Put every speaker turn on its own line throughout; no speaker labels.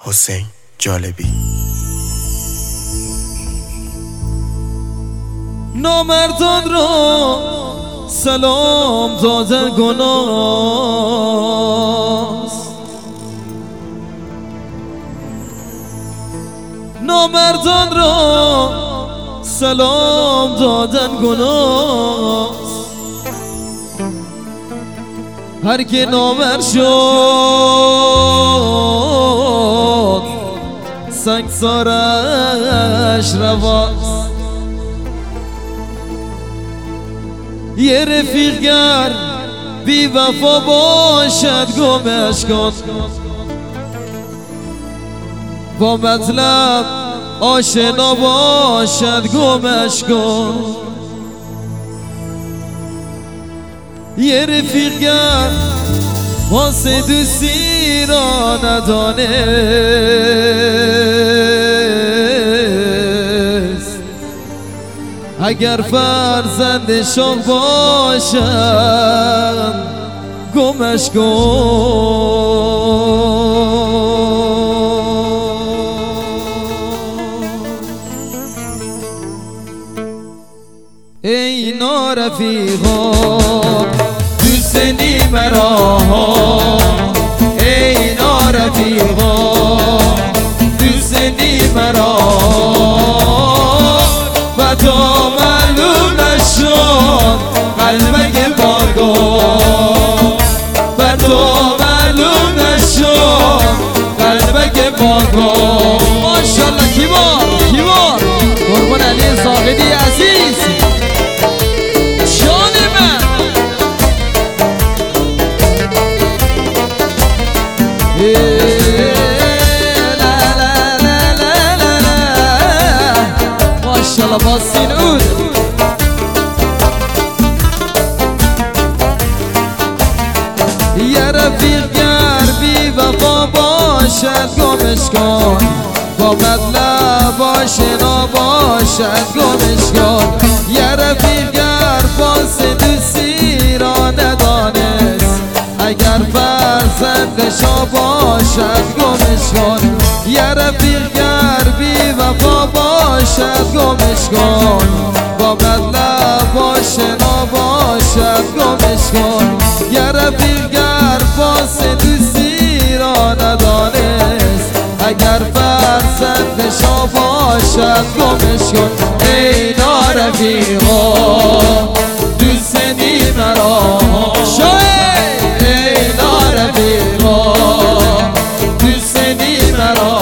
حسین جالبی.
نامردان را سلام دادن گناهست، نامردان را سلام دادن گناهست. هر که نامرد شد سنگسارش رواست. یه رفیق گر بی وفا باشد گمش کن، با مطلب آشنا باشد گمش کن. یه رفیق گر واسه دوستی را ندانست، اگر فرزند شاه باشد گمش کن. ای نارفیقا دوست داری مرا، ای نارفیقا دوست داری مرا، و تو معلوم نشد قلبک بارگاه، و تو معلوم نشد قلبک بارگاه. ماشالله کیبار کیبار قربان علی زاهدی عزیز جان من. لا لا لا لا لا لا ماشالله باسین اود. یه رفیق گر بی وفا باشد گمش کن، با مطلب آشنا باشد گمش کن. یه رفیق گر واسه دوستی را ندانست، اگر فرزندشا باشد گمش کن. یه رفیق گر بی وفا باشد گمش کن، با مطلب آشنا باشد گمش کن. یه رفیق گر واسه دوستی را ندانست، اگر فرزندشا باشد گمش کن. ای نارفیقا دوست داری مرا، ای نارفیقا دوست داری مرا،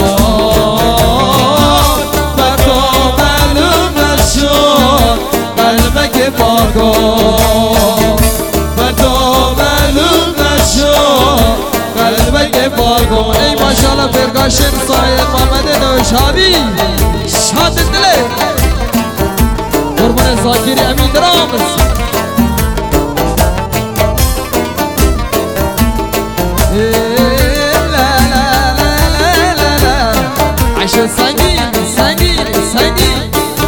و تو معلوم نشد قلبک بارگاه، و تو معلوم نشد قلبک بارگاه. ای ماشالله فرگاشم سایه محمد نوشابی شاد دله قربان زاکری امین درامز. لا لا لا لا لا لا عشو سنگین سنگین سنگین.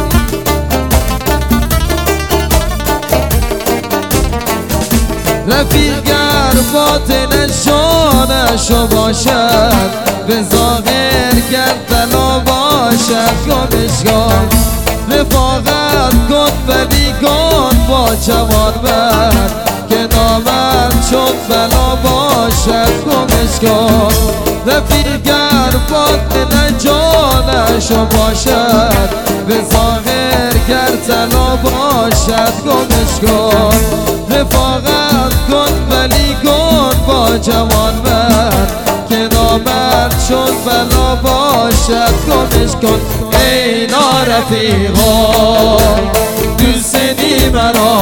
رفیق گر باطن جانشو باشد، به ظاهر گر بلا باشد گمش کن. رفاقت کن ولی کن با جوان مرد، که نامرد چون بلا باشد گمش کن. رفیق گر باطن جانشو باشد، به ظاهر گر طلا باشد گمش کن. رفاقت کن ولی کن با جوان مرد، که نامرد چون بلا باشد گمش کن. ای نارفیقا دوست داری مرا،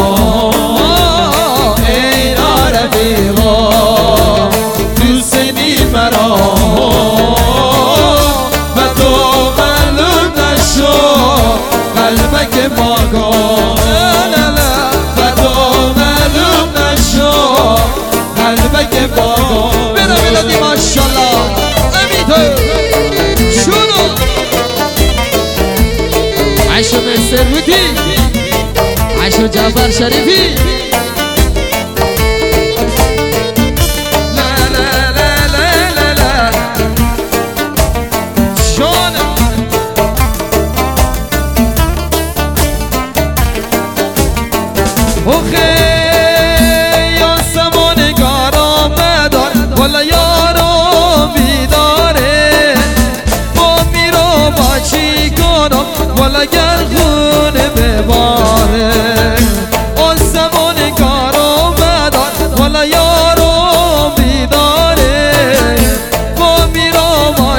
ای نارفیقا دوست داری مرا، و تو معلوم نشد قلبک بارگاه، و تو معلوم نشد قلبک بارگاه. بنا بلادی ماشالله امیده شروع عشو مستر بودی عشو جعفر شریفی. لا لا لا لا لا لا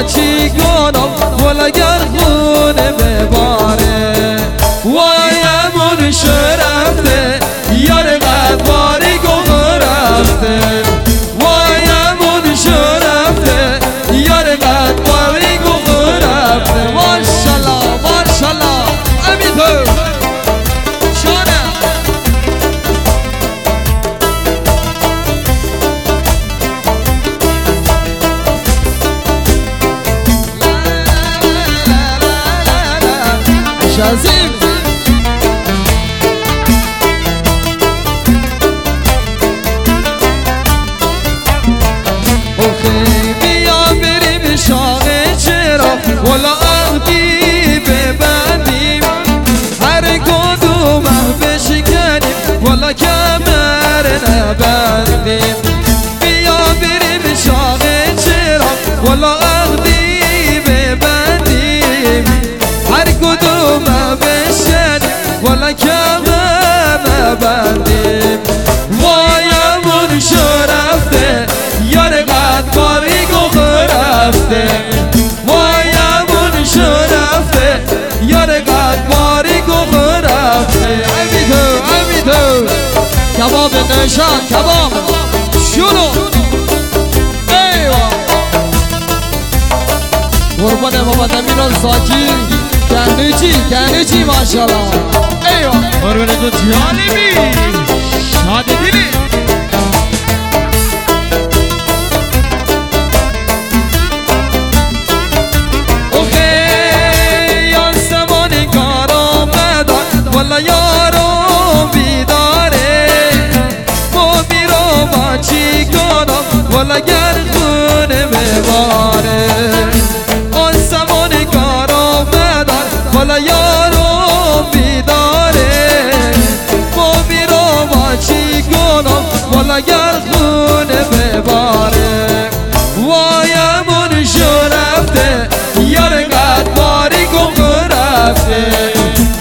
چی کنم والا گر خونه بباره وایمون شرفته یار قدباری گم رفته وایمون شرفته یار قدباری گم رفته ماشالله ماشالله امیدو شانه شازیم والا عهدی ببندیم هر کدومه بشکنیم والا کمر نبندیم بیا بریم شاق چراغ والا عهدی ببندیم هر کدومه بشکنیم والا کمر نبندیم وایمون شرفته یار قدباری گم رفته یار قدباری گم رفته امیدو کباب نشان کباب شروع ایوا قربان بابا نمیران ساکی کنوچی ماشالله ایوا قربان تو جالبی شاد دیلی والا یارو بیداره ما بیرو با چی کنم والا گر خونه بباره آن زمان کار آمدن والا یارو بیداره ما بیرو با چی کنم والا گر خونه بباره وایمون شرفته یار قدباری گم رفته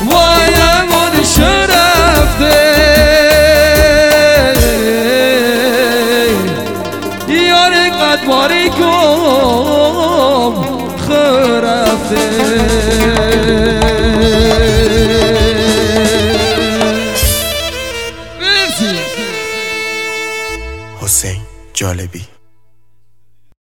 قدباری گم رفته
حسین جالبی